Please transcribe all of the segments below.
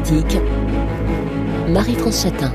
Géopolitique, Marie-France Chatin.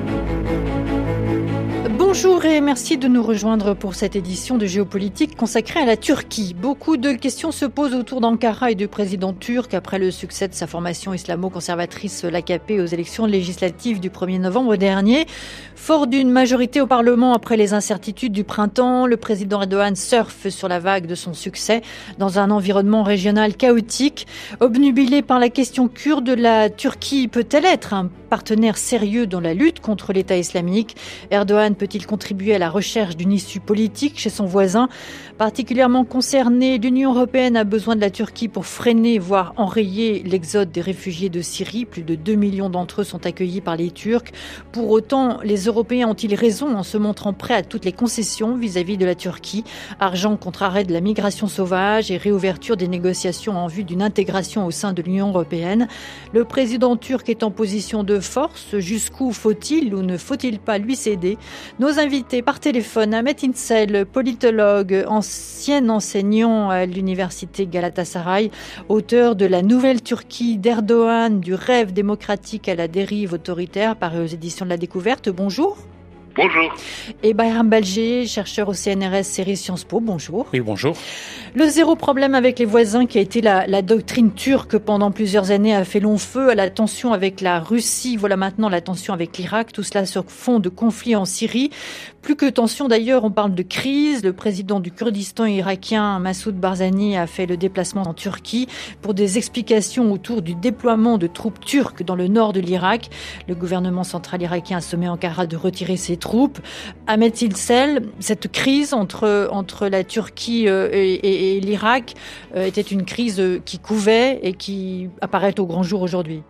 Bonjour et merci de nous rejoindre pour cette édition de Géopolitique consacrée à la Turquie. Beaucoup de questions se posent autour d'Ankara et du président turc après le succès de sa formation islamo-conservatrice, l'AKP, aux élections législatives du 1er novembre dernier. Fort d'une majorité au Parlement après les incertitudes du printemps, le président Erdogan surfe sur la vague de son succès dans un environnement régional chaotique. Obnubilé par la question kurde, la Turquie peut-elle être un partenaire sérieux dans la lutte contre l'État islamique? Erdogan peut-il contribuer à la recherche d'une issue politique chez son voisin? Particulièrement concerné, l'Union européenne a besoin de la Turquie pour freiner, voire enrayer l'exode des réfugiés de Syrie. Plus de 2 millions d'entre eux sont accueillis par les Turcs. Pour autant, les Européens ont-ils raison en se montrant prêts à toutes les concessions vis-à-vis de la Turquie? Argent contre arrêt de la migration sauvage et réouverture des négociations en vue d'une intégration au sein de l'Union européenne. Le président turc est en position de force. Jusqu'où faut-il ou ne faut-il pas lui céder? Nos invités par téléphone, Ahmet İnsel, politologue, ancien enseignant à l'université Galatasaray, auteur de La Nouvelle Turquie d'Erdogan, du rêve démocratique à la dérive autoritaire, paru aux éditions de la Découverte. Bonjour. Bonjour. Et Bayram Belger, chercheur au CNRS série Sciences Po. Bonjour. Oui, bonjour. Le zéro problème avec les voisins qui a été la doctrine turque pendant plusieurs années a fait long feu à la tension avec la Russie. Voilà maintenant la tension avec l'Irak. Tout cela sur fond de conflit en Syrie. Plus que tension d'ailleurs, on parle de crise. Le président du Kurdistan irakien, Massoud Barzani, a fait le déplacement en Turquie pour des explications autour du déploiement de troupes turques dans le nord de l'Irak. Le gouvernement central irakien a sommé Ankara de retirer ses troupes. Ahmet İnsel, cette crise entre la Turquie et l'Irak était une crise qui couvait et qui apparaît au grand jour aujourd'hui.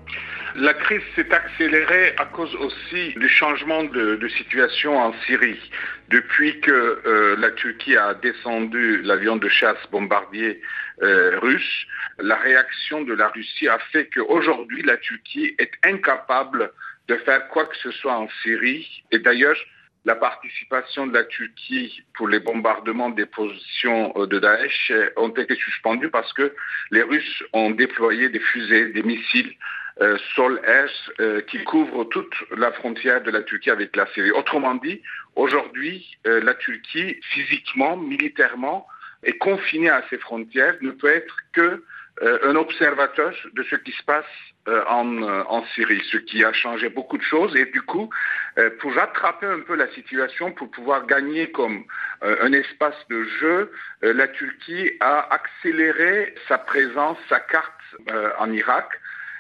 La crise s'est accélérée à cause aussi du changement de situation en Syrie. Depuis que la Turquie a descendu l'avion de chasse bombardier russe, la réaction de la Russie a fait qu'aujourd'hui la Turquie est incapable de faire quoi que ce soit en Syrie. Et d'ailleurs, la participation de la Turquie pour les bombardements des positions de Daesh ont été suspendues parce que les Russes ont déployé des fusées, des missiles sol-air qui couvrent toute la frontière de la Turquie avec la Syrie. Autrement dit, aujourd'hui, la Turquie, physiquement, militairement, est confinée à ses frontières, ne peut être que un observateur de ce qui se passe en Syrie, ce qui a changé beaucoup de choses. Et du coup, pour rattraper un peu la situation, pour pouvoir gagner comme un espace de jeu, la Turquie a accéléré sa présence, sa carte en Irak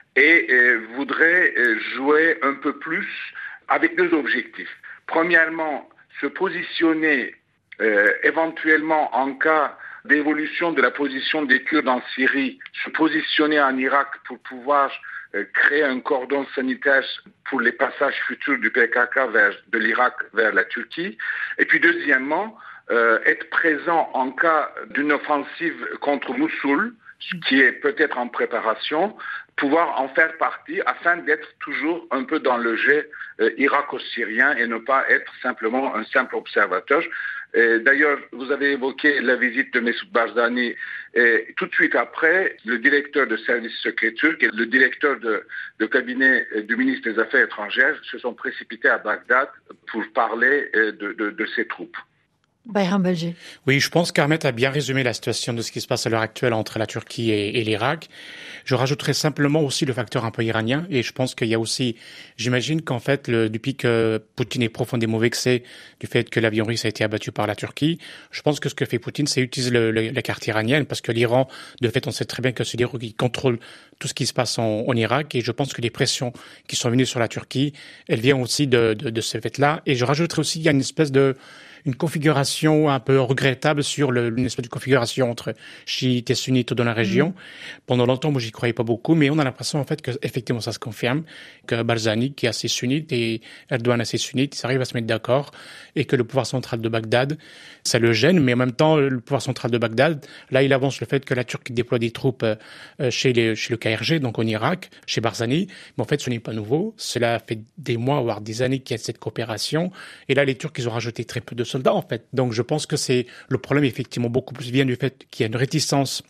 et voudrait jouer un peu plus avec deux objectifs. Premièrement, se positionner éventuellement en cas d'évolution de la position des Kurdes en Syrie, se positionner en Irak pour pouvoir créer un cordon sanitaire pour les passages futurs du PKK de l'Irak vers la Turquie. Et puis deuxièmement, être présent en cas d'une offensive contre Mossoul, ce qui est peut-être en préparation, pouvoir en faire partie afin d'être toujours un peu dans le jeu irako-syrien et ne pas être simplement un simple observateur. Et d'ailleurs, vous avez évoqué la visite de Messoud Barzani et tout de suite après, le directeur de service secret turc et le directeur de cabinet du ministre des Affaires étrangères se sont précipités à Bagdad pour parler de ces troupes. Bayram Belger. Oui, je pense qu'Ahmet a bien résumé la situation de ce qui se passe à l'heure actuelle entre la Turquie et l'Irak. Je rajouterais simplement aussi le facteur un peu iranien et je pense qu'il y a aussi, j'imagine qu'en fait, depuis que Poutine est profondément vexé du fait que l'avion russe a été abattu par la Turquie, je pense que ce que fait Poutine, c'est utiliser la carte iranienne parce que l'Iran, de fait, on sait très bien que c'est l'Iran qui contrôle tout ce qui se passe en Irak et je pense que les pressions qui sont venues sur la Turquie, elles viennent aussi de ce fait-là. Et je rajouterais aussi, il y a une espèce une configuration un peu regrettable sur une espèce de configuration entre chiites et sunnites dans la région. Pendant longtemps, moi, j'y croyais pas beaucoup, mais on a l'impression, en fait, que effectivement, ça se confirme, que Barzani, qui est assez sunnite, et Erdogan assez sunnite, ils arrivent à se mettre d'accord, et que le pouvoir central de Bagdad, ça le gêne, mais en même temps, le pouvoir central de Bagdad, là, il avance le fait que la Turquie déploie des troupes chez le KRG, donc en Irak, chez Barzani, mais en fait, ce n'est pas nouveau. Cela fait des mois, voire des années qu'il y a cette coopération, et là, les Turcs, ils ont rajouté très peu de soldats, en fait. Donc, je pense que le problème, effectivement, beaucoup plus vient du fait qu'il y a une réticence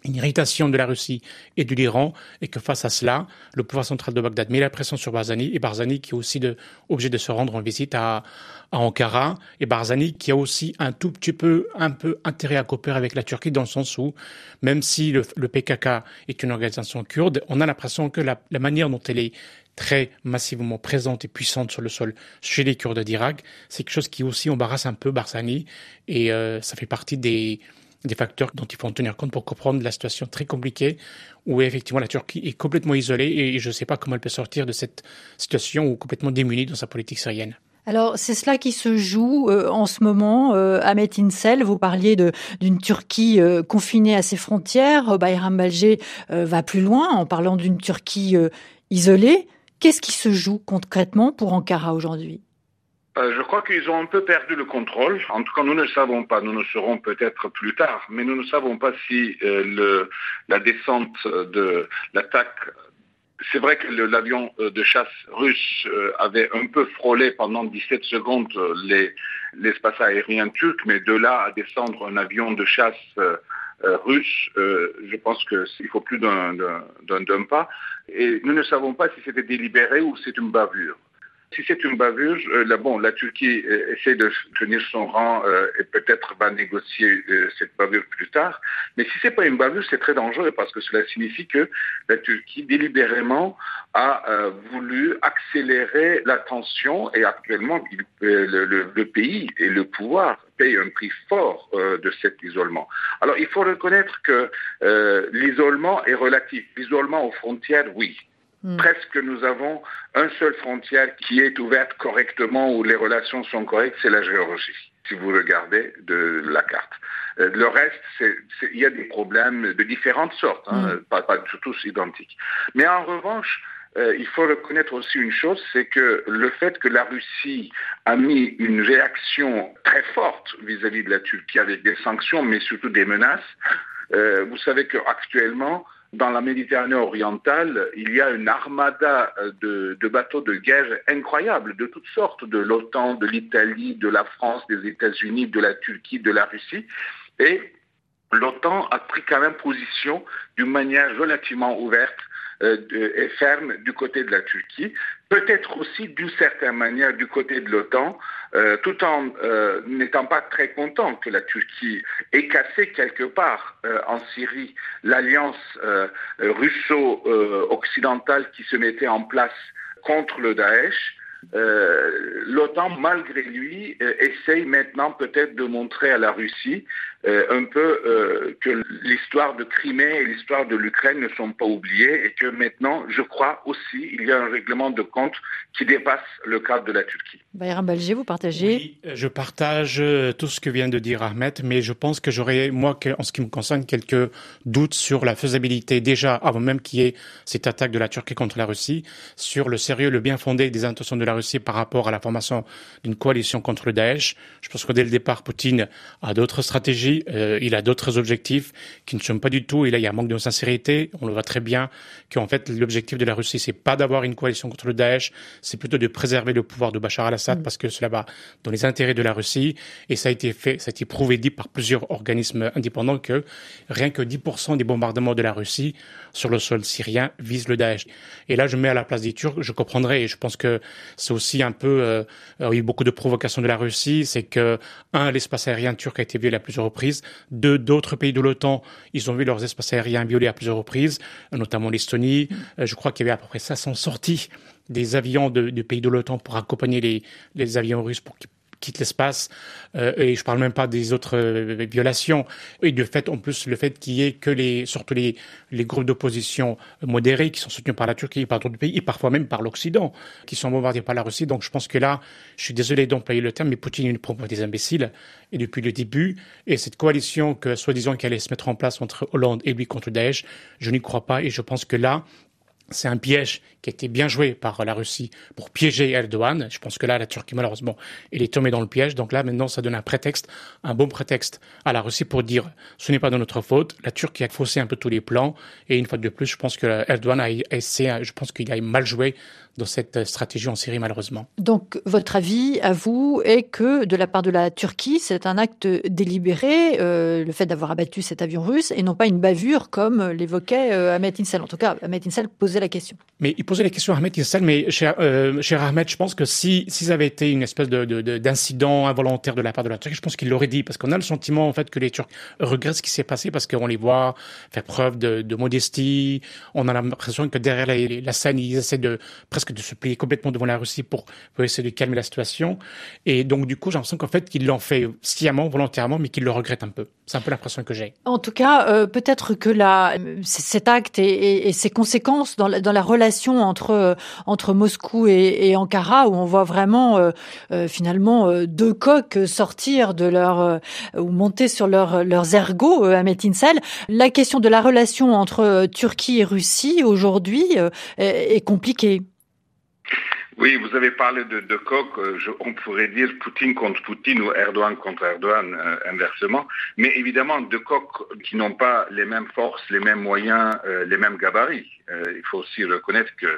une irritation de la Russie et de l'Iran, et que face à cela, le pouvoir central de Bagdad met la pression sur Barzani, et Barzani qui est aussi obligé de se rendre en visite à Ankara, et Barzani qui a aussi un peu intérêt à coopérer avec la Turquie, dans le sens où, même si le PKK est une organisation kurde, on a l'impression que la manière dont elle est très massivement présente et puissante sur le sol chez les Kurdes d'Irak, c'est quelque chose qui aussi embarrasse un peu Barzani, et ça fait partie des facteurs dont il faut en tenir compte pour comprendre la situation très compliquée où effectivement la Turquie est complètement isolée, et je ne sais pas comment elle peut sortir de cette situation ou complètement démunie dans sa politique syrienne. Alors, c'est cela qui se joue en ce moment. Ahmet İnsel, vous parliez d'une Turquie confinée à ses frontières. Bayram Balcé va plus loin en parlant d'une Turquie isolée. Qu'est-ce qui se joue concrètement pour Ankara aujourd'hui ? Je crois qu'ils ont un peu perdu le contrôle. En tout cas, nous ne le savons pas. Nous le saurons peut-être plus tard. Mais nous ne savons pas si la descente de l'attaque... C'est vrai que l'avion de chasse russe avait un peu frôlé pendant 17 secondes l'espace aérien turc, mais de là à descendre un avion de chasse russe, je pense qu'il faut plus d'un pas. Et nous ne savons pas si c'était délibéré ou c'est une bavure. Si c'est une bavure, la Turquie essaie de tenir son rang et peut-être va négocier cette bavure plus tard. Mais si c'est pas une bavure, c'est très dangereux parce que cela signifie que la Turquie délibérément a voulu accélérer la tension, et actuellement le pays et le pouvoir payent un prix fort de cet isolement. Alors il faut reconnaître que l'isolement est relatif. L'isolement aux frontières, oui. Presque nous avons une seule frontière qui est ouverte correctement, où les relations sont correctes, c'est la Géorgie, si vous regardez de la carte. Le reste, il y a des problèmes de différentes sortes, pas tous identiques. Mais en revanche, il faut reconnaître aussi une chose, c'est que le fait que la Russie a mis une réaction très forte vis-à-vis de la Turquie avec des sanctions, mais surtout des menaces, vous savez qu'actuellement, dans la Méditerranée orientale, il y a une armada de bateaux de guerre incroyables, de toutes sortes, de l'OTAN, de l'Italie, de la France, des États-Unis, de la Turquie, de la Russie. Et l'OTAN a pris quand même position d'une manière relativement ouverte et ferme du côté de la Turquie, peut-être aussi d'une certaine manière du côté de l'OTAN, tout en n'étant pas très content que la Turquie ait cassé quelque part en Syrie l'alliance russo-occidentale qui se mettait en place contre le Daesh. L'OTAN, malgré lui, essaye maintenant peut-être de montrer à la Russie un peu que l'histoire de Crimée et l'histoire de l'Ukraine ne sont pas oubliées, et que maintenant, je crois aussi, il y a un règlement de compte qui dépasse le cadre de la Turquie. Bayram Balcé, vous partagez ? Oui, je partage tout ce que vient de dire Ahmet, mais je pense que j'aurais, moi, en ce qui me concerne, quelques doutes sur la faisabilité, déjà, avant même qu'il y ait cette attaque de la Turquie contre la Russie, sur le sérieux, le bien fondé des intentions de la Russie par rapport à la formation d'une coalition contre le Daesh. Je pense que dès le départ, Poutine a d'autres stratégies, il a d'autres objectifs qui ne sont pas du tout, et là il y a un manque de sincérité. On le voit très bien qu'en fait l'objectif de la Russie, c'est pas d'avoir une coalition contre le Daesh, c'est plutôt de préserver le pouvoir de Bachar al-Assad, parce que cela va dans les intérêts de la Russie, et ça a été fait, ça a été prouvé, dit par plusieurs organismes indépendants, que rien que 10% des bombardements de la Russie sur le sol syrien visent le Daesh. Et là je me mets à la place des Turcs, je comprendrais, et je pense que c'est aussi un peu, il y a eu beaucoup de provocations de la Russie, c'est que, l'espace aérien turc a été violé à plusieurs reprises, d'autres pays de l'OTAN, ils ont vu leurs espaces aériens violés à plusieurs reprises, notamment l'Estonie. Je crois qu'il y avait à peu près 500 sorties des avions de pays de l'OTAN pour accompagner les avions russes pour qu'ils quittent l'espace. Et je parle même pas des autres violations. Et de fait, en plus, le fait qu'il y ait que surtout les groupes d'opposition modérés qui sont soutenus par la Turquie et par d'autres pays, et parfois même par l'Occident, qui sont bombardés par la Russie. Donc je pense que là, je suis désolé d'employer le terme, mais Poutine ne prend pas des imbéciles. Et depuis le début, et cette coalition que, soi-disant, qui allait se mettre en place entre Hollande et lui contre Daesh, je n'y crois pas. Et je pense que là, c'est un piège qui a été bien joué par la Russie pour piéger Erdogan. Je pense que là, la Turquie, malheureusement, elle est tombée dans le piège. Donc là, maintenant, ça donne un bon prétexte à la Russie pour dire ce n'est pas de notre faute. La Turquie a faussé un peu tous les plans. Et une fois de plus, je pense que Erdogan je pense qu'il a mal joué dans cette stratégie en Syrie, malheureusement. Donc, votre avis, à vous, est que de la part de la Turquie, c'est un acte délibéré, le fait d'avoir abattu cet avion russe, et non pas une bavure, comme l'évoquait Ahmet Insel. En tout cas, Ahmet Insel posait la question. Mais il posait la question à Ahmet Insel, mais cher Ahmet, je pense que si ça avait été une espèce d'incident involontaire de la part de la Turquie, je pense qu'il l'aurait dit, parce qu'on a le sentiment, en fait, que les Turcs regrettent ce qui s'est passé, parce qu'on les voit faire preuve de modestie. On a l'impression que derrière la scène, ils essaient presque de se plier complètement devant la Russie pour essayer de calmer la situation. Et donc, du coup, j'ai l'impression qu'en fait, qu'ils l'ont fait sciemment, volontairement, mais qu'ils le regrettent un peu. C'est un peu l'impression que j'ai. En tout cas, peut-être que cet acte et ses conséquences dans la relation entre Moscou et Ankara, où on voit vraiment finalement deux coqs sortir de ou monter sur leurs ergots, Ahmet Insel. La question de la relation entre Turquie et Russie aujourd'hui est compliquée. Oui, vous avez parlé de coq, on pourrait dire Poutine contre Poutine ou Erdogan contre Erdogan, inversement. Mais évidemment, deux coqs qui n'ont pas les mêmes forces, les mêmes moyens, les mêmes gabarits. Il faut aussi reconnaître que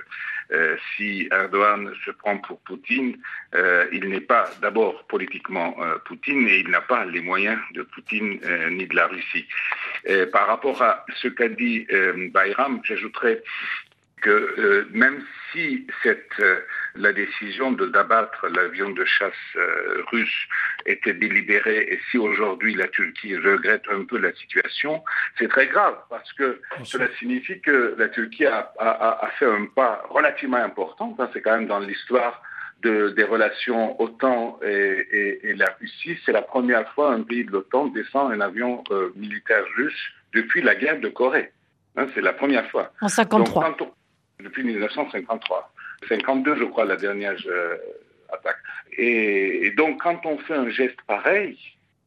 si Erdogan se prend pour Poutine, il n'est pas d'abord politiquement Poutine et il n'a pas les moyens de Poutine ni de la Russie. Par rapport à ce qu'a dit Bayram, j'ajouterais que même si la décision d'abattre l'avion de chasse russe était délibérée et si aujourd'hui la Turquie regrette un peu la situation, c'est très grave parce que cela signifie que la Turquie a fait un pas relativement important. C'est quand même dans l'histoire des relations OTAN et la Russie. C'est la première fois un pays de l'OTAN descend un avion militaire russe depuis la guerre de Corée. C'est la première fois. En 1953. Depuis 1953. 52, je crois, la dernière attaque. Et donc, quand on fait un geste pareil,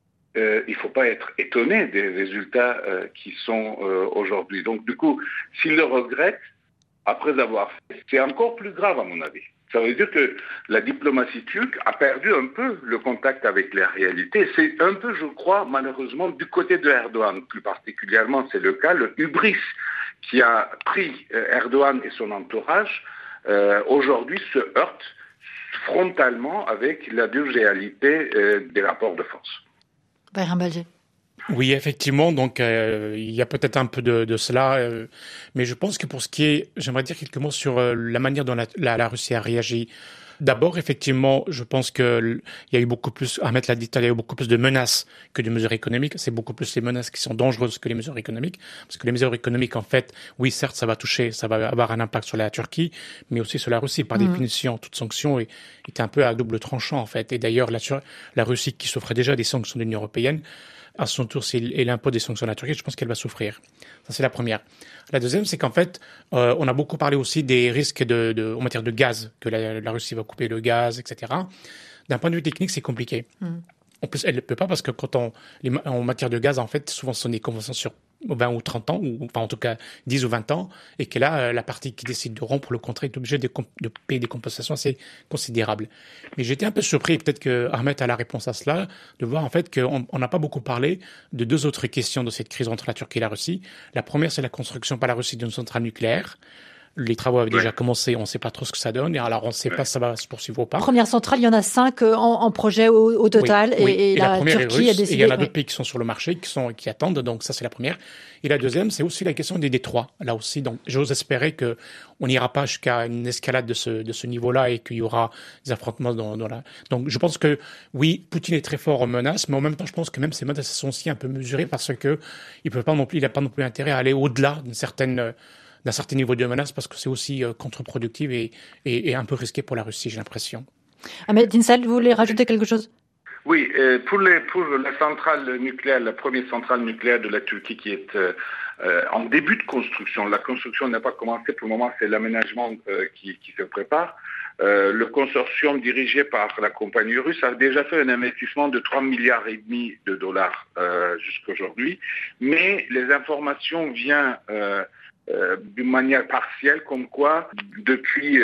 il ne faut pas être étonné des résultats qui sont aujourd'hui. Donc, du coup, s'il le regrette, après avoir fait, c'est encore plus grave, à mon avis. Ça veut dire que la diplomatie turque a perdu un peu le contact avec la réalité. C'est un peu, je crois, malheureusement, du côté de Erdogan. Plus particulièrement, c'est le cas, le hubris qui a pris Erdogan et son entourage, aujourd'hui se heurte frontalement avec la dure réalité des rapports de force. Bayram Balgé. Oui, effectivement, donc il y a peut-être un peu de cela, mais je pense que pour ce qui est, j'aimerais dire quelques mots sur la manière dont la Russie a réagi. D'abord, effectivement, je pense que il y a eu beaucoup plus, Ahmet l'a dit, il y a eu beaucoup plus de menaces que de mesures économiques. C'est beaucoup plus les menaces qui sont dangereuses que les mesures économiques. Parce que les mesures économiques, en fait, oui, certes, ça va avoir un impact sur la Turquie, mais aussi sur la Russie. Par définition, toute sanction était un peu à double tranchant, en fait. Et d'ailleurs, la Russie, qui souffrait déjà des sanctions de l'Union européenne, à son tour, et l'impôt des sanctions à la Turquie, je pense qu'elle va souffrir. Ça, c'est la première. La deuxième, c'est qu'en fait, on a beaucoup parlé aussi des risques en matière de gaz, que la Russie va couper le gaz, etc. D'un point de vue technique, c'est compliqué. Elle ne peut pas parce que en matière de gaz, en fait, souvent, ce sont des conventions sur 20 ou 30 ans, ou enfin en tout cas 10 ou 20 ans, et que là, la partie qui décide de rompre le contrat est obligée de payer des compensations assez considérables. Mais j'étais un peu surpris, peut-être que Ahmet a la réponse à cela, de voir en fait qu'on n'a pas beaucoup parlé de deux autres questions de cette crise entre la Turquie et la Russie. La première, c'est la construction par la Russie d'une centrale nucléaire. Les travaux avaient déjà commencé, on ne sait pas trop ce que ça donne, et alors on ne sait pas si ça va se poursuivre ou pas. Première centrale, il y en a 5 en projet au total, et la Turquie a décidé. Et il y en a d'autres pays qui sont sur le marché, qui attendent, donc ça c'est la première. Et la deuxième, c'est aussi la question des détroits, là aussi. Donc j'ose espérer que on n'ira pas jusqu'à une escalade de ce niveau-là et qu'il y aura des affrontements dans la. Donc je pense que oui, Poutine est très fort en menaces, mais en même temps, je pense que même ces menaces sont aussi un peu mesurées parce que il n'a pas non plus intérêt à aller au-delà d'un certain niveau de menace parce que c'est aussi contre-productif et un peu risqué pour la Russie, j'ai l'impression. Ahmet Insel, vous voulez rajouter quelque chose ? Oui, pour la centrale nucléaire, la première centrale nucléaire de la Turquie qui est en début de construction. La construction n'a pas commencé pour le moment, c'est l'aménagement qui se prépare. Le consortium dirigé par la compagnie russe a déjà fait un investissement de 3,5 milliards de dollars jusqu'à aujourd'hui. Mais les informations viennent d'une manière partielle, comme quoi depuis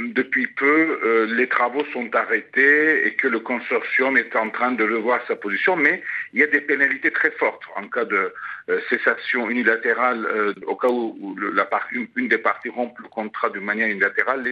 peu les travaux sont arrêtés et que le consortium est en train de revoir sa position, mais il y a des pénalités très fortes en cas de cessation unilatérale, au cas où une des parties rompt le contrat de manière unilatérale,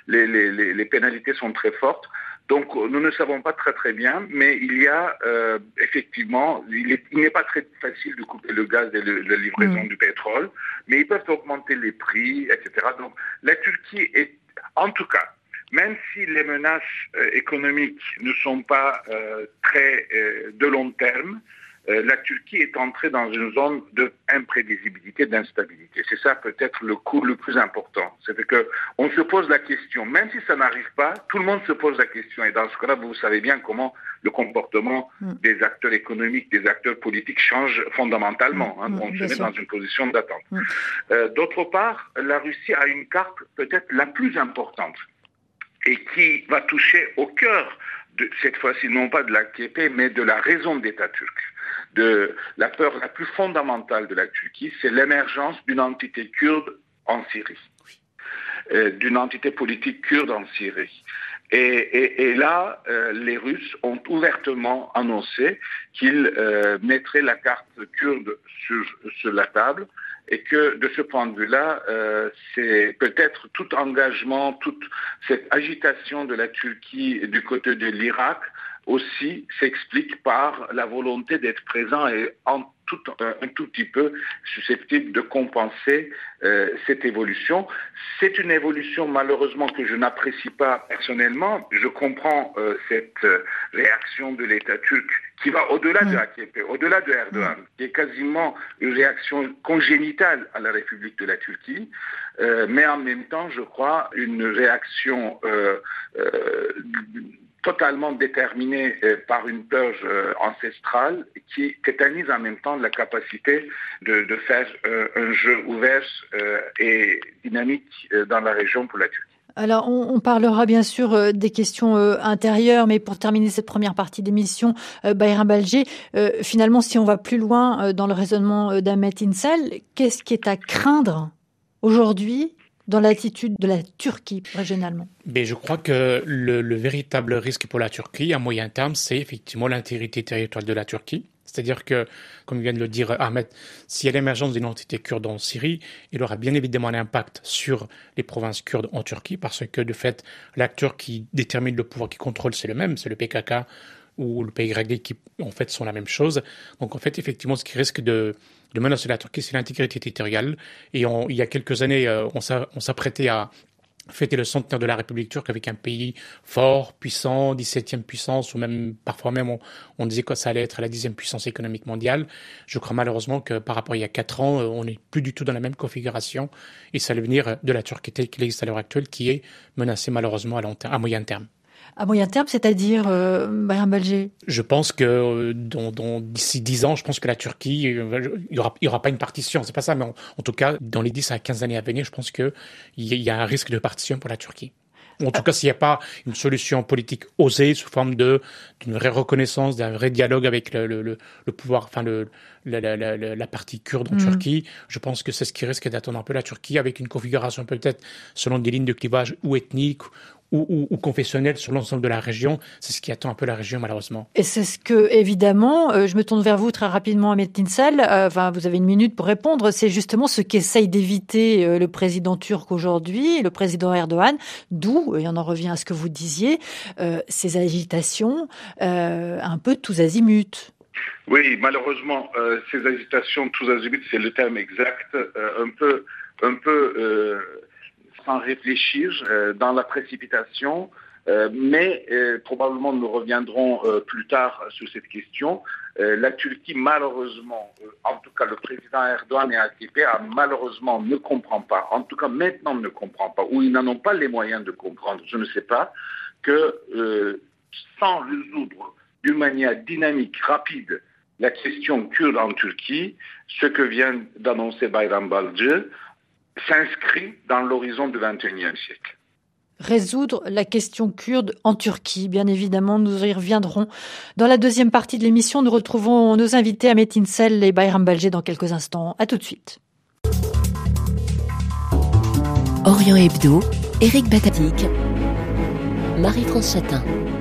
les pénalités sont très fortes. Donc, nous ne savons pas très bien, mais il y a effectivement, il n'est pas très facile de couper le gaz et la livraison du pétrole, mais ils peuvent augmenter les prix, etc. Donc, la Turquie est, en tout cas, même si les menaces économiques ne sont pas très de long terme, la Turquie est entrée dans une zone d'imprévisibilité, d'instabilité. C'est ça peut-être le coup le plus important. C'est que on se pose la question, même si ça n'arrive pas, tout le monde se pose la question. Et dans ce cas-là, vous savez bien comment le comportement des acteurs économiques, des acteurs politiques change fondamentalement. On se met dans une position d'attente. D'autre part, la Russie a une carte peut-être la plus importante et qui va toucher au cœur de cette fois-ci, non pas de l'AKP, mais de la raison d'État turc. De la peur la plus fondamentale de la Turquie, c'est l'émergence d'une entité kurde en Syrie, d'une entité politique kurde en Syrie. Et là, les Russes ont ouvertement annoncé qu'ils mettraient la carte kurde sur la table et que de ce point de vue-là, c'est peut-être tout engagement, toute cette agitation de la Turquie du côté de l'Irak aussi s'explique par la volonté d'être présent et un tout petit peu susceptible de compenser cette évolution. C'est une évolution malheureusement que je n'apprécie pas personnellement. Je comprends cette réaction de l'État turc qui va au-delà de l'AKP, au-delà de Erdogan, qui est quasiment une réaction congénitale à la République de la Turquie, mais en même temps, je crois, une réaction totalement déterminée par une peur ancestrale qui tétanise en même temps la capacité de faire un jeu ouvert et dynamique dans la région pour la Turquie. Alors, on parlera bien sûr des questions intérieures, mais pour terminer cette première partie d'émission, Bayram Balcé, finalement, si on va plus loin dans le raisonnement d'Ahmet İnsel, qu'est-ce qui est à craindre aujourd'hui dans l'attitude de la Turquie régionalement? Mais je crois que le véritable risque pour la Turquie à moyen terme, c'est effectivement l'intégrité territoriale de la Turquie. C'est-à-dire que, comme vient de le dire Ahmet, s'il y a l'émergence d'une entité kurde en Syrie, il aura bien évidemment un impact sur les provinces kurdes en Turquie, parce que de fait, l'acteur qui détermine le pouvoir, qui contrôle, c'est le même, c'est le PKK ou le PYD qui, en fait, sont la même chose. Donc, en fait, effectivement, ce qui risque de menacer la Turquie, c'est l'intégrité territoriale. Et il y a quelques années, on s'apprêtait à fêter le centenaire de la République turque avec un pays fort, puissant, 17e puissance, ou même, parfois même, on disait que ça allait être la 10e puissance économique mondiale. Je crois malheureusement que par rapport à il y a 4 ans, on n'est plus du tout dans la même configuration. Et c'est l'avenir de la Turquie telle qu'il existe à l'heure actuelle qui est menacé malheureusement à moyen terme. À moyen terme, c'est-à-dire, Bayram Balcé? Je pense que d'ici 10 ans, je pense que la Turquie, il y aura pas une partition, c'est pas ça, mais en tout cas, dans les 10 à 15 années à venir, je pense qu'il y a un risque de partition pour la Turquie. En tout cas, s'il n'y a pas une solution politique osée sous forme d'une vraie reconnaissance, d'un vrai dialogue avec le pouvoir, enfin la partie kurde en Turquie, je pense que c'est ce qui risque d'attendre un peu la Turquie avec une configuration peut-être selon des lignes de clivage ou ethniques ou confessionnelles sur l'ensemble de la région. C'est ce qui attend un peu la région, malheureusement. Et c'est ce que, évidemment, je me tourne vers vous très rapidement, Ahmet İnsel. Vous avez une minute pour répondre. C'est justement ce qu'essaye d'éviter le président turc aujourd'hui, le président Erdogan, d'où, et on en revient à ce que vous disiez, ces agitations un peu tous azimuts. Oui, malheureusement, ces agitations tous azimuts, c'est le terme exact, un peu sans réfléchir, dans la précipitation, mais probablement nous reviendrons plus tard sur cette question. La Turquie, malheureusement, en tout cas le président Erdogan et AKP, malheureusement ne comprend pas, en tout cas maintenant ne comprend pas, ou ils n'en ont pas les moyens de comprendre, je ne sais pas, que sans résoudre d'une manière dynamique, rapide, la question kurde en Turquie, ce que vient d'annoncer Bayram Balcé, s'inscrit dans l'horizon du XXIe siècle. Résoudre la question kurde en Turquie, bien évidemment, nous y reviendrons. Dans la deuxième partie de l'émission, nous retrouvons nos invités Ahmet İnsel et Bayram Balcé dans quelques instants. À tout de suite. Orient Hebdo, Éric Batatique, Marie-France Chatin.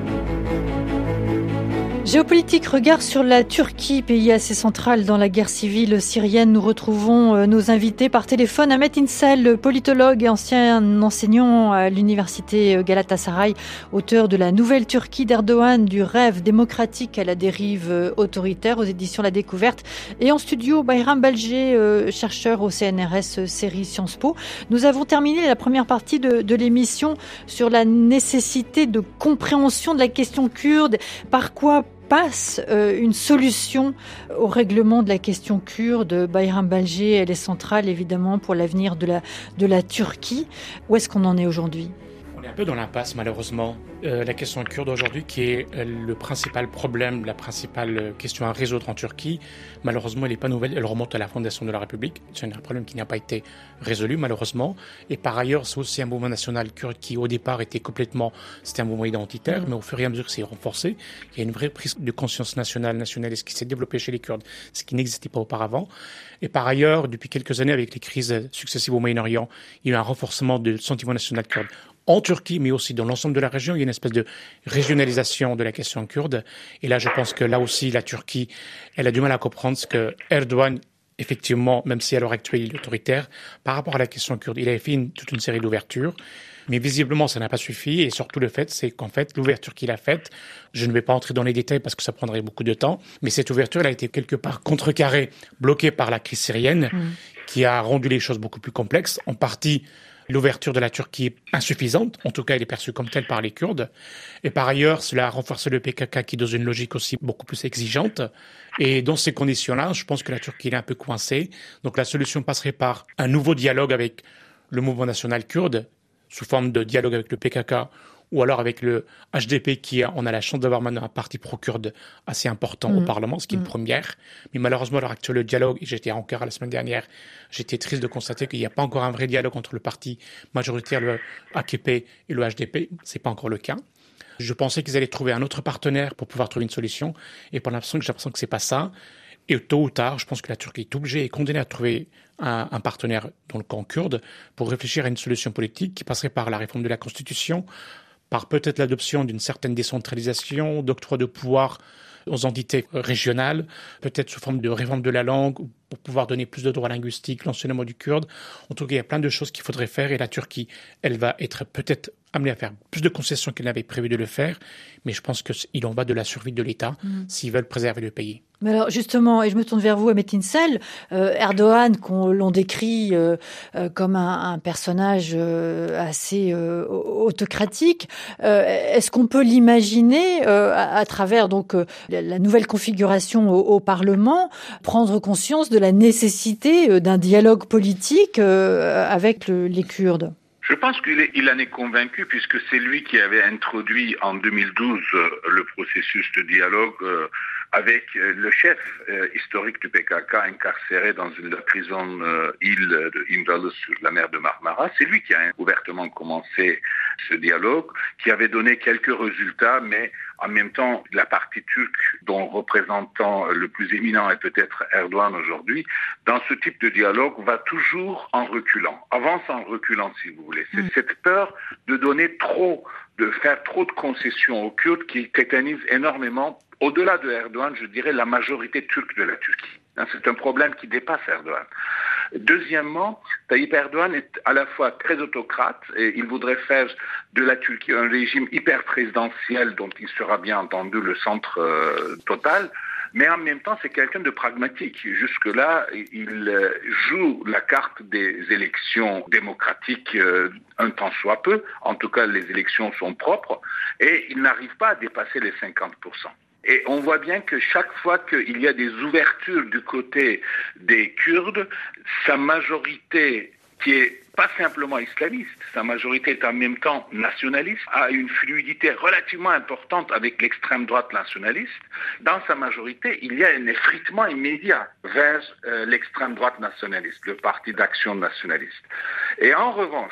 Géopolitique, regard sur la Turquie, pays assez central dans la guerre civile syrienne. Nous retrouvons nos invités par téléphone. Ahmet İnsel, politologue et ancien enseignant à l'université Galatasaray, auteur de La Nouvelle Turquie d'Erdogan, du rêve démocratique à la dérive autoritaire, aux éditions La Découverte. Et en studio, Bayram Balgé, chercheur au CNRS série Sciences Po. Nous avons terminé la première partie de l'émission sur la nécessité de compréhension de la question kurde. Par quoi passe une solution au règlement de la question kurde? Bayram Balgé, elle est centrale évidemment pour l'avenir de la Turquie. Où est-ce qu'on en est aujourd'hui? On est un peu dans l'impasse malheureusement. La question kurde aujourd'hui qui est le principal problème, la principale question à résoudre en Turquie, malheureusement elle n'est pas nouvelle, elle remonte à la fondation de la République. C'est un problème qui n'a pas été résolu malheureusement. Et par ailleurs c'est aussi un mouvement national kurde qui au départ c'était un mouvement identitaire, mais au fur et à mesure que c'est renforcé, il y a une vraie prise de conscience nationaliste qui s'est développée chez les Kurdes, ce qui n'existait pas auparavant. Et par ailleurs, depuis quelques années avec les crises successives au Moyen-Orient, il y a eu un renforcement du sentiment national kurde en Turquie, mais aussi dans l'ensemble de la région. Il y a une espèce de régionalisation de la question kurde. Et là, je pense que là aussi, la Turquie, elle a du mal à comprendre ce que Erdogan, effectivement, même si à l'heure actuelle il est autoritaire, par rapport à la question kurde, il avait fait toute une série d'ouvertures. Mais visiblement, ça n'a pas suffi. Et surtout, le fait, c'est qu'en fait, l'ouverture qu'il a faite, je ne vais pas entrer dans les détails parce que ça prendrait beaucoup de temps, mais cette ouverture, elle a été quelque part contrecarrée, bloquée par la crise syrienne, qui a rendu les choses beaucoup plus complexes. En partie, l'ouverture de la Turquie est insuffisante, en tout cas elle est perçue comme telle par les Kurdes. Et par ailleurs, cela a renforcé le PKK qui est dans une logique aussi beaucoup plus exigeante. Et dans ces conditions-là, je pense que la Turquie est un peu coincée. Donc la solution passerait par un nouveau dialogue avec le mouvement national kurde, sous forme de dialogue avec le PKK, ou alors avec le HDP on a la chance d'avoir maintenant un parti pro-kurde assez important au Parlement, ce qui est une première. Mais malheureusement, à l'heure actuelle, le dialogue, et j'étais en Ankara la semaine dernière, j'étais triste de constater qu'il n'y a pas encore un vrai dialogue entre le parti majoritaire, le AKP et le HDP. C'est pas encore le cas. Je pensais qu'ils allaient trouver un autre partenaire pour pouvoir trouver une solution. Et pour l'instant, j'ai l'impression que c'est pas ça. Et tôt ou tard, je pense que la Turquie est obligée et condamnée à trouver un partenaire dans le camp kurde pour réfléchir à une solution politique qui passerait par la réforme de la Constitution, par peut-être l'adoption d'une certaine décentralisation, d'octroi de pouvoir aux entités régionales, peut-être sous forme de réforme de la langue, pour pouvoir donner plus de droits linguistiques, l'enseignement du kurde. En tout cas, il y a plein de choses qu'il faudrait faire et la Turquie, elle va être peut-être amenée à faire plus de concessions qu'elle n'avait prévu de le faire, mais je pense qu'il en va de la survie de l'État s'ils veulent préserver le pays. Mais alors justement, et je me tourne vers vous, Ahmet İnsel, Erdogan, l'on décrit comme un personnage assez autocratique, est-ce qu'on peut l'imaginer à travers donc la nouvelle configuration au Parlement, prendre conscience de la nécessité d'un dialogue politique avec les Kurdes? Je pense qu'il en est convaincu puisque c'est lui qui avait introduit en 2012 le processus de dialogue avec le chef historique du PKK incarcéré dans la prison île de İmralı sur la mer de Marmara. C'est lui qui a ouvertement commencé ce dialogue, qui avait donné quelques résultats, mais en même temps, la partie turque, dont représentant le plus éminent est peut-être Erdogan aujourd'hui, dans ce type de dialogue, va toujours en reculant, avance en reculant si vous voulez. C'est cette peur de donner trop, de faire trop de concessions aux Kurdes qui tétanise énormément, au-delà de Erdogan, je dirais la majorité turque de la Turquie. C'est un problème qui dépasse Erdogan. Deuxièmement, Tayyip Erdogan est à la fois très autocrate et il voudrait faire de la Turquie un régime hyper présidentiel dont il sera bien entendu le centre total, mais en même temps c'est quelqu'un de pragmatique. Jusque-là, il joue la carte des élections démocratiques un temps soit peu, en tout cas les élections sont propres, et il n'arrive pas à dépasser les 50%. Et on voit bien que chaque fois qu'il y a des ouvertures du côté des Kurdes, sa majorité, qui est pas simplement islamiste, sa majorité est en même temps nationaliste, a une fluidité relativement importante avec l'extrême droite nationaliste. Dans sa majorité, il y a un effritement immédiat vers l'extrême droite nationaliste, le Parti d'action nationaliste. Et en revanche,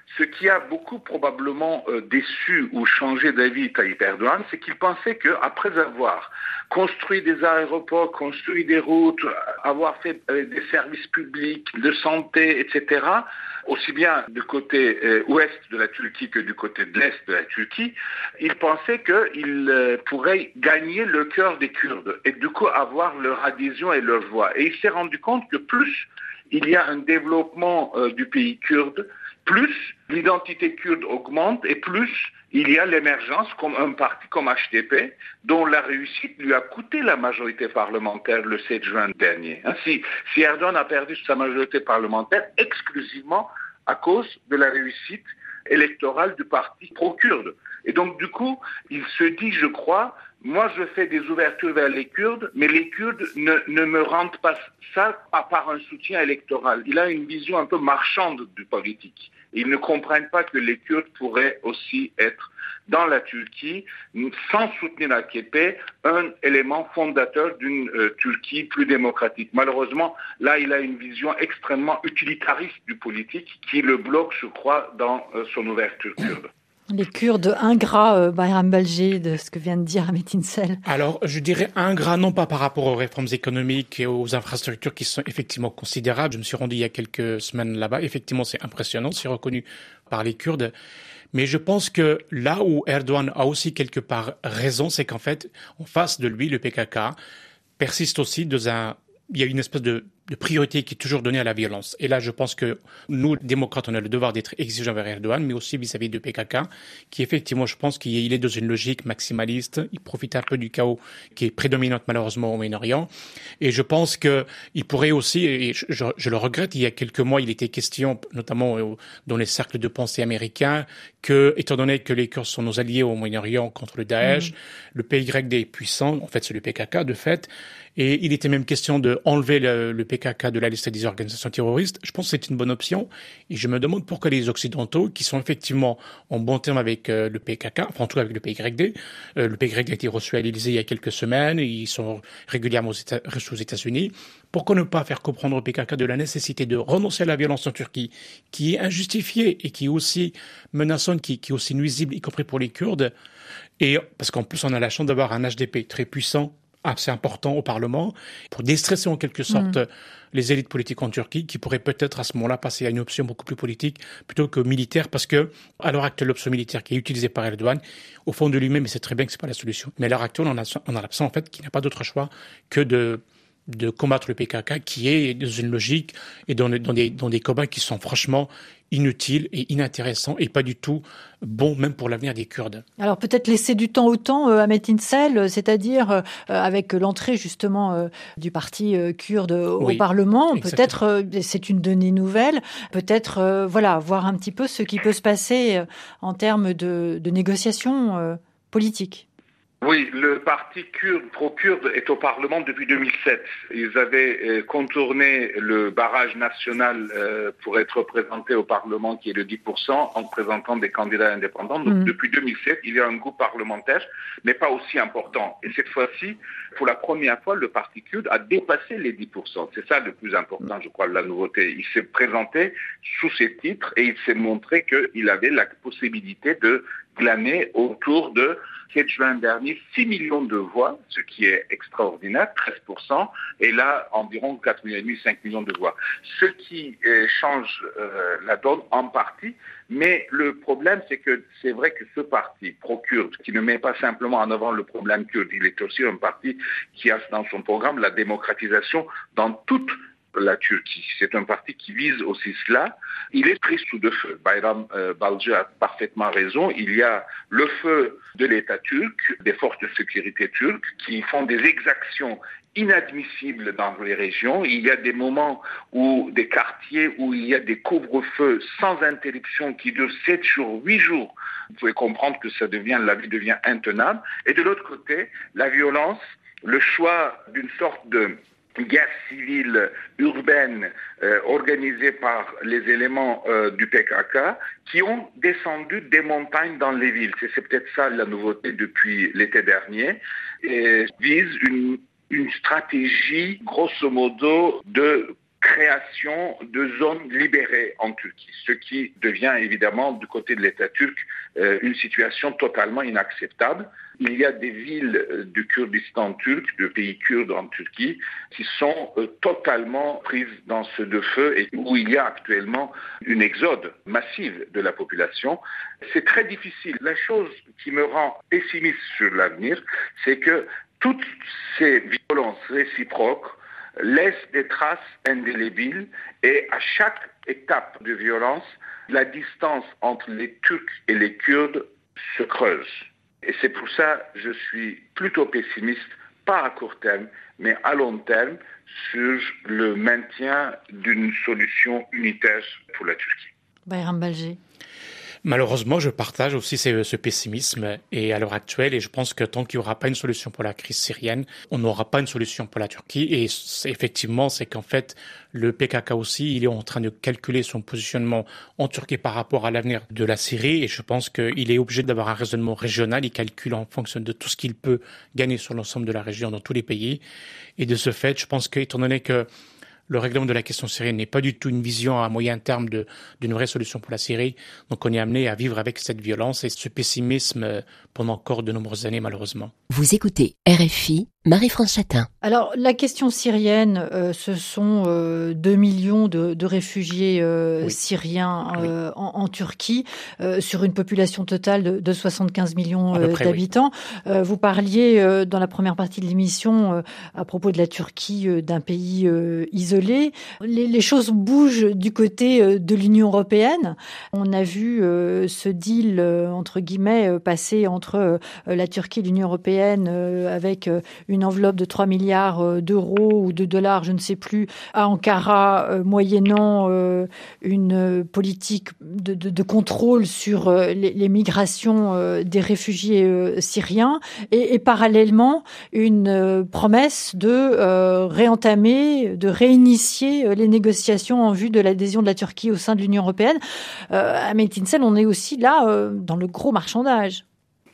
Ce qui a beaucoup probablement déçu ou changé d'avis Tayyip Erdogan, c'est qu'il pensait qu'après avoir construit des aéroports, construit des routes, avoir fait des services publics, de santé, etc., aussi bien du côté ouest de la Turquie que du côté de l'est de la Turquie, il pensait qu'il pourrait gagner le cœur des Kurdes et du coup avoir leur adhésion et leur voix. Et il s'est rendu compte que plus il y a un développement du pays kurde, plus l'identité kurde augmente et plus il y a l'émergence comme un parti comme HDP, dont la réussite lui a coûté la majorité parlementaire le 7 juin dernier. Si Erdogan a perdu sa majorité parlementaire exclusivement à cause de la réussite électorale du parti pro-kurde. Et donc du coup, il se dit, je crois, moi je fais des ouvertures vers les Kurdes, mais les Kurdes ne me rendent pas ça par un soutien électoral. Il a une vision un peu marchande du politique. Ils ne comprennent pas que les Kurdes pourraient aussi être dans la Turquie, sans soutenir l'AKP, un élément fondateur d'une Turquie plus démocratique. Malheureusement, là, il a une vision extrêmement utilitariste du politique qui le bloque, je crois, dans son ouverture kurde. Les Kurdes ingrats, Bayram Balji, de ce que vient de dire Ahmet İnsel. Alors, je dirais ingrats, non pas par rapport aux réformes économiques et aux infrastructures qui sont effectivement considérables. Je me suis rendu il y a quelques semaines là-bas. Effectivement, c'est impressionnant, c'est reconnu par les Kurdes. Mais je pense que là où Erdogan a aussi quelque part raison, c'est qu'en fait, en face de lui, le PKK persiste aussi il y a une espèce de priorité qui est toujours donnée à la violence. Et là, je pense que nous, démocrates, on a le devoir d'être exigeants vers Erdogan, mais aussi vis-à-vis de PKK, qui effectivement, je pense qu'il est dans une logique maximaliste. Il profite un peu du chaos qui est prédominante malheureusement au Moyen-Orient. Et je pense que il pourrait aussi, et je le regrette, il y a quelques mois, il était question, notamment dans les cercles de pensée américains, que, étant donné que les Kurdes sont nos alliés au Moyen-Orient contre le Daesh, le PYD est puissant, en fait c'est le PKK de fait, et il était même question de enlever le PKK de la liste des organisations terroristes. Je pense que c'est une bonne option. Et je me demande pourquoi les Occidentaux, qui sont effectivement en bon terme avec le PKK, enfin en tout cas avec le PYD, le PYD a été reçu à l'Élysée il y a quelques semaines, ils sont régulièrement reçus aux États-Unis. Pourquoi ne pas faire comprendre au PKK de la nécessité de renoncer à la violence en Turquie, qui est injustifiée et qui est aussi menaçante, qui est aussi nuisible, y compris pour les Kurdes. Et parce qu'en plus, on a la chance d'avoir un HDP très puissant, assez important au Parlement, pour déstresser en quelque sorte les élites politiques en Turquie, qui pourraient peut-être à ce moment-là passer à une option beaucoup plus politique plutôt que militaire, parce que à l'heure actuelle, l'option militaire qui est utilisée par Erdogan, au fond de lui-même, il sait très bien que c'est pas la solution. Mais à l'heure actuelle, on a l'absent en fait qui n'a pas d'autre choix que de combattre le PKK, qui est dans une logique et dans des combats qui sont franchement inutiles et inintéressants et pas du tout bons, même pour l'avenir des Kurdes. Alors peut-être laisser du temps au temps, Ahmet İnsel, c'est-à-dire avec l'entrée justement du parti kurde au Parlement, exactement. Peut-être c'est une donnée nouvelle, peut-être voir un petit peu ce qui peut se passer en termes de négociations politiques. Oui, le parti kurde, pro-kurde est au Parlement depuis 2007. Ils avaient contourné le barrage national pour être représentés au Parlement qui est de 10% en présentant des candidats indépendants. Donc depuis 2007, il y a un groupe parlementaire, mais pas aussi important. Et cette fois-ci, pour la première fois, le parti kurde a dépassé les 10%. C'est ça le plus important, je crois, de la nouveauté. Il s'est présenté sous ses titres et il s'est montré qu'il avait la possibilité de glaner autour de 7 juin dernier 6 millions de voix, ce qui est extraordinaire, 13%, et là environ 4,5 millions, 5 millions de voix. Ce qui change la donne en partie, mais le problème c'est que c'est vrai que ce parti pro-kurde, qui ne met pas simplement en avant le problème kurde, il est aussi un parti qui a dans son programme la démocratisation dans toute la Turquie. C'est un parti qui vise aussi cela. Il est pris sous le feu. Bayram Balji a parfaitement raison. Il y a le feu de l'État turc, des forces de sécurité turques qui font des exactions inadmissibles dans les régions. Il y a des moments où des quartiers où il y a des couvre-feux sans interruption qui durent 7 jours, 8 jours. Vous pouvez comprendre que la vie devient intenable. Et de l'autre côté, la violence, le choix d'une sorte de guerre civile urbaine organisée par les éléments du PKK qui ont descendu des montagnes dans les villes. C'est peut-être ça la nouveauté depuis l'été dernier, et vise une stratégie grosso modo de création de zones libérées en Turquie, ce qui devient évidemment du côté de l'État turc une situation totalement inacceptable. Il y a des villes du Kurdistan turc, de pays kurdes en Turquie, qui sont totalement prises dans ce feu et où il y a actuellement une exode massive de la population. C'est très difficile. La chose qui me rend pessimiste sur l'avenir, c'est que toutes ces violences réciproques laissent des traces indélébiles et à chaque étape de violence, la distance entre les Turcs et les Kurdes se creuse. Et c'est pour ça que je suis plutôt pessimiste, pas à court terme, mais à long terme, sur le maintien d'une solution unitaire pour la Turquie. Bayram Balgé. Malheureusement, je partage aussi ce pessimisme et à l'heure actuelle, et je pense que tant qu'il n'y aura pas une solution pour la crise syrienne, on n'aura pas une solution pour la Turquie. Et effectivement, c'est qu'en fait, le PKK aussi, il est en train de calculer son positionnement en Turquie par rapport à l'avenir de la Syrie. Et je pense qu'il est obligé d'avoir un raisonnement régional. Il calcule en fonction de tout ce qu'il peut gagner sur l'ensemble de la région dans tous les pays. Et de ce fait, je pense qu'étant donné que le règlement de la question syrienne n'est pas du tout une vision à moyen terme d'une vraie solution pour la Syrie. Donc on est amené à vivre avec cette violence et ce pessimisme pendant encore de nombreuses années, malheureusement. Vous écoutez RFI, Marie-France Chatin. Alors, la question syrienne, ce sont 2 millions de réfugiés syriens en Turquie, sur une population totale de 75 millions d'habitants. Oui. Vous parliez dans la première partie de l'émission à propos de la Turquie, d'un pays isolé. Les choses bougent du côté de l'Union européenne. On a vu ce deal, entre guillemets, passer entre la Turquie et l'Union européenne avec une enveloppe de 3 milliards d'euros ou de dollars, je ne sais plus, à Ankara, moyennant une politique de contrôle sur les migrations des réfugiés syriens et parallèlement une promesse de réentamer, de réinitier les négociations en vue de l'adhésion de la Turquie au sein de l'Union européenne. À Metinsen, on est aussi là dans le gros marchandage.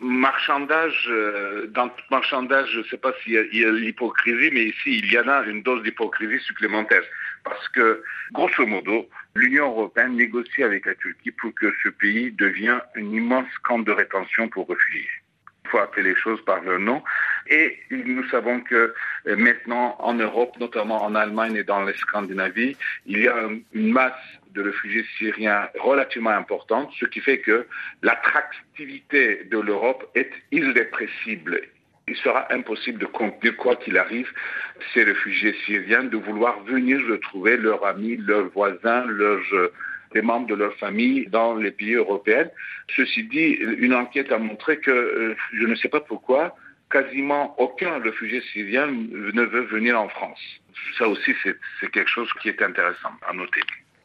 Dans tout marchandage, je ne sais pas s'il y a l'hypocrisie, mais ici, il y en a une dose d'hypocrisie supplémentaire. Parce que, grosso modo, l'Union européenne négocie avec la Turquie pour que ce pays devienne un immense camp de rétention pour réfugiés. Il faut appeler les choses par leur nom. Et nous savons que maintenant, en Europe, notamment en Allemagne et dans les Scandinavies, il y a une masse de réfugiés syriens relativement importante, ce qui fait que l'attractivité de l'Europe est irrépressible. Il sera impossible de contenir, quoi qu'il arrive, ces réfugiés syriens, de vouloir venir retrouver leurs amis, leurs voisins, les membres de leur famille dans les pays européens. Ceci dit, une enquête a montré que, je ne sais pas pourquoi, quasiment aucun réfugié syrien ne veut venir en France. Ça aussi, c'est quelque chose qui est intéressant à noter.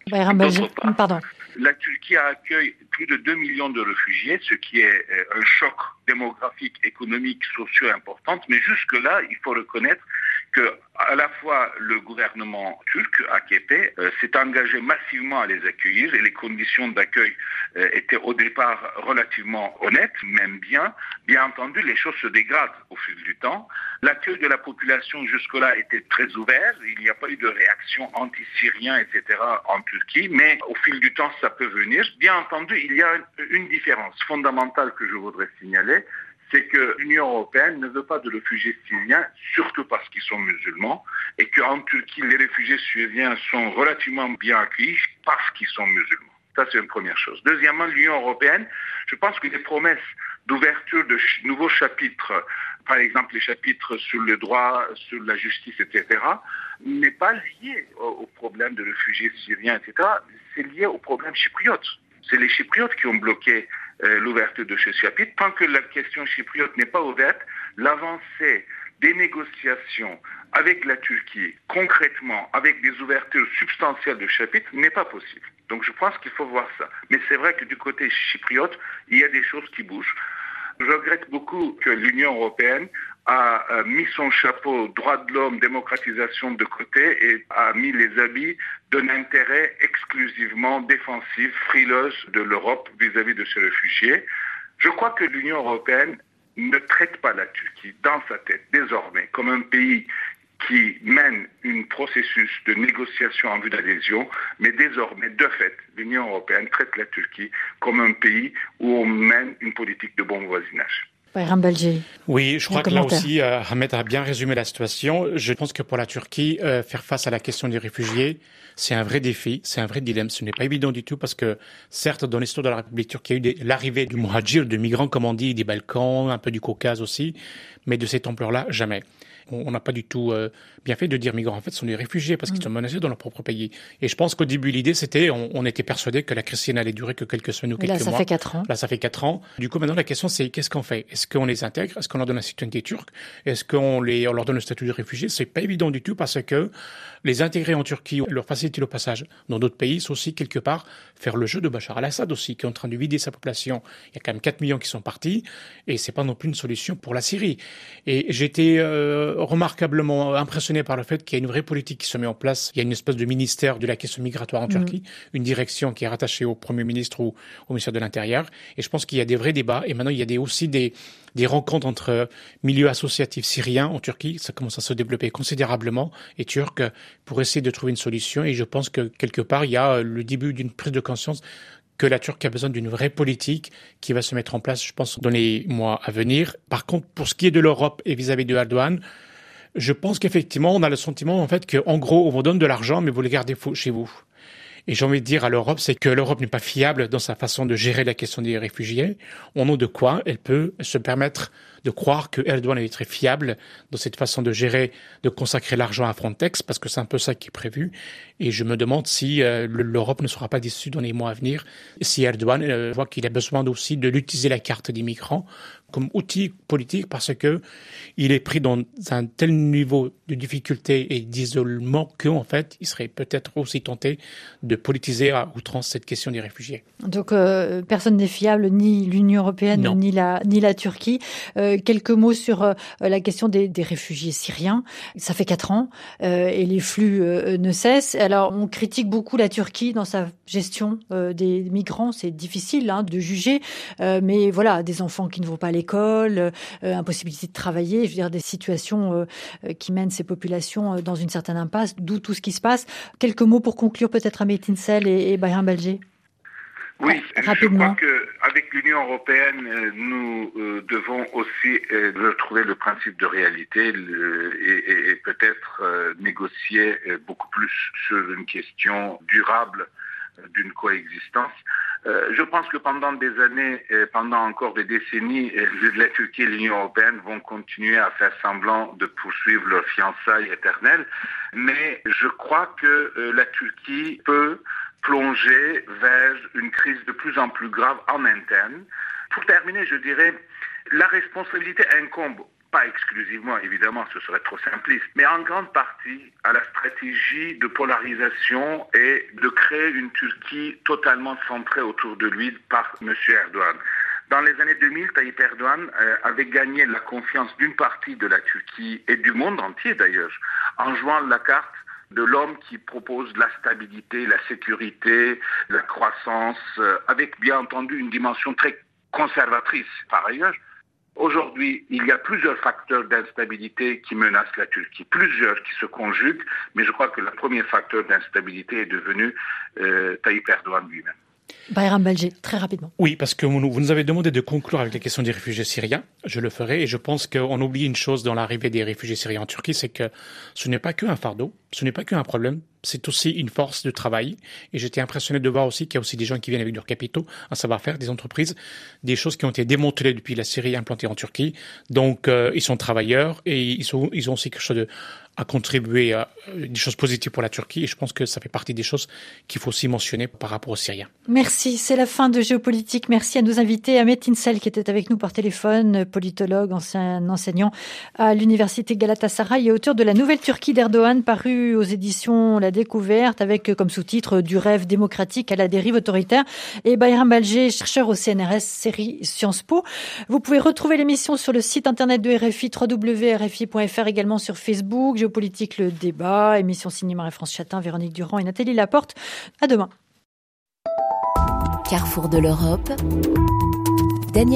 Pardon. La Turquie accueille plus de 2 millions de réfugiés, ce qui est un choc démographique, économique, social important. Mais jusque-là, il faut reconnaître que à la fois le gouvernement turc, AKP, s'est engagé massivement à les accueillir et les conditions d'accueil étaient au départ relativement honnêtes, même bien. Bien entendu, les choses se dégradent au fil du temps. L'accueil de la population jusque-là était très ouvert. Il n'y a pas eu de réaction anti-syrien, etc. en Turquie, mais au fil du temps, ça peut venir. Bien entendu, il y a une différence fondamentale que je voudrais signaler, c'est que l'Union européenne ne veut pas de réfugiés syriens, surtout parce qu'ils sont musulmans, et qu'en Turquie, les réfugiés syriens sont relativement bien accueillis parce qu'ils sont musulmans. Ça, c'est une première chose. Deuxièmement, l'Union européenne, je pense que les promesses d'ouverture de nouveaux chapitres, par exemple les chapitres sur le droit, sur la justice, etc., n'est pas lié au problème de réfugiés syriens, etc., c'est lié au problème chypriote. C'est les Chypriotes qui ont bloqué l'ouverture de ce chapitre. Tant que la question chypriote n'est pas ouverte, l'avancée des négociations avec la Turquie, concrètement, avec des ouvertures substantielles de chapitres, n'est pas possible. Donc je pense qu'il faut voir ça. Mais c'est vrai que du côté chypriote, il y a des choses qui bougent. Je regrette beaucoup que l'Union européenne a mis son chapeau droits de l'homme, démocratisation de côté et a mis les habits d'un intérêt exclusivement défensif, frileuse de l'Europe vis-à-vis de ces réfugiés. Je crois que l'Union européenne ne traite pas la Turquie dans sa tête désormais comme un pays qui mène un processus de négociation en vue d'adhésion, mais désormais, de fait, l'Union européenne traite la Turquie comme un pays où on mène une politique de bon voisinage. Bayram Balgé. Oui, je crois que là aussi, Ahmed a bien résumé la situation. Je pense que pour la Turquie, faire face à la question des réfugiés, c'est un vrai défi, c'est un vrai dilemme. Ce n'est pas évident du tout parce que, certes, dans l'histoire de la République turque, il y a eu l'arrivée du muhajir, de migrants, comme on dit, des Balkans, un peu du Caucase aussi, mais de cette ampleur-là, jamais. On n'a pas du tout bien fait de dire migrants. En fait, ce sont des réfugiés parce qu'ils sont menacés dans leur propre pays. Et je pense qu'au début, l'idée, c'était, on était persuadé que la crise n'allait durer que quelques semaines ou quelques mois. Là, ça fait 4 ans. Là, ça fait 4 ans. Du coup, maintenant, la question, c'est qu'est-ce qu'on fait? Est-ce qu'on les intègre? Est-ce qu'on leur donne la citoyenneté turque? Est-ce qu'on leur donne le statut de réfugié? C'est pas évident du tout parce que les intégrer en Turquie, leur faciliter le passage dans d'autres pays, c'est aussi quelque part faire le jeu de Bachar al-Assad aussi, qui est en train de vider sa population. Il y a quand même 4 millions qui sont partis et c'est pas non plus une solution pour la Syrie. Et j'étais remarquablement impressionné par le fait qu'il y a une vraie politique qui se met en place. Il y a une espèce de ministère de la question migratoire en Turquie, une direction qui est rattachée au Premier ministre ou au ministère de l'Intérieur. Et je pense qu'il y a des vrais débats. Et maintenant, il y a aussi des rencontres entre milieux associatifs syriens en Turquie. Ça commence à se développer considérablement et turcs pour essayer de trouver une solution. Et je pense que quelque part, il y a le début d'une prise de conscience que la Turquie a besoin d'une vraie politique qui va se mettre en place, je pense, dans les mois à venir. Par contre, pour ce qui est de l'Europe et vis-à-vis de Erdogan, je pense qu'effectivement, on a le sentiment, en fait, qu'en gros, on vous donne de l'argent, mais vous le gardez chez vous. Et j'ai envie de dire à l'Europe, c'est que l'Europe n'est pas fiable dans sa façon de gérer la question des réfugiés. Au nom de quoi elle peut se permettre de croire que Erdogan est très fiable dans cette façon de gérer, de consacrer l'argent à Frontex, parce que c'est un peu ça qui est prévu. Et je me demande si l'Europe ne sera pas déçue dans les mois à venir, si Erdogan voit qu'il a besoin aussi de l'utiliser la carte des migrants comme outil politique, parce que il est pris dans un tel niveau de difficulté et d'isolement qu'en fait, il serait peut-être aussi tenté de politiser à outrance cette question des réfugiés. Donc, personne n'est fiable, ni l'Union européenne, ni la Turquie. Quelques mots sur la question des réfugiés syriens. Ça fait 4 ans et les flux ne cessent. Alors, on critique beaucoup la Turquie dans sa gestion des migrants. C'est difficile de juger, mais voilà, des enfants qui ne vont pas à l'école, impossibilité de travailler, je veux dire des situations qui mènent ces populations dans une certaine impasse, d'où tout ce qui se passe. Quelques mots pour conclure peut-être Ahmed Insel et Bayram Balgé. Oui, rapidement. Je crois qu'avec l'Union européenne, nous devons aussi retrouver le principe de réalité et peut-être négocier beaucoup plus sur une question durable d'une coexistence. Je pense que pendant des années, pendant encore des décennies, la Turquie et l'Union européenne vont continuer à faire semblant de poursuivre leur fiançailles éternelle. Mais je crois que la Turquie peut plonger vers une crise de plus en plus grave en interne. Pour terminer, je dirais, la responsabilité incombe, pas exclusivement, évidemment, ce serait trop simpliste, mais en grande partie à la stratégie de polarisation et de créer une Turquie totalement centrée autour de lui par M. Erdogan. Dans les années 2000, Tayyip Erdogan avait gagné la confiance d'une partie de la Turquie et du monde entier d'ailleurs, en jouant la carte de l'homme qui propose la stabilité, la sécurité, la croissance, avec bien entendu une dimension très conservatrice par ailleurs. Aujourd'hui, il y a plusieurs facteurs d'instabilité qui menacent la Turquie, plusieurs qui se conjuguent, mais je crois que le premier facteur d'instabilité est devenu Tayyip Erdogan lui-même. Bayram Balgé, très rapidement. Oui, parce que vous nous avez demandé de conclure avec la question des réfugiés syriens. Je le ferai et je pense qu'on oublie une chose dans l'arrivée des réfugiés syriens en Turquie, c'est que ce n'est pas qu'un fardeau, ce n'est pas qu'un problème, c'est aussi une force de travail. Et j'étais impressionné de voir aussi qu'il y a aussi des gens qui viennent avec leurs capitaux, un savoir-faire, des entreprises, des choses qui ont été démantelées depuis la Syrie implantées en Turquie. Donc, ils sont travailleurs et ils ont aussi quelque chose à contribuer à des choses positives pour la Turquie. Et je pense que ça fait partie des choses qu'il faut aussi mentionner par rapport aux Syriens. Merci. C'est la fin de Géopolitique. Merci à nos invités. Ahmed Insel qui était avec nous par téléphone, politologue, ancien enseignant à l'université Galatasaray et auteur de La Nouvelle Turquie d'Erdogan, paru aux éditions La Découverte avec comme sous-titre Du rêve démocratique à la dérive autoritaire. Et Bayram Balgé, chercheur au CNRS, série Sciences Po. Vous pouvez retrouver l'émission sur le site internet de RFI, www.rfi.fr, également sur Facebook. Géopolitique, le débat, émission signée Marie-France Chatin, Véronique Durand et Nathalie Laporte. À demain. Carrefour de l'Europe,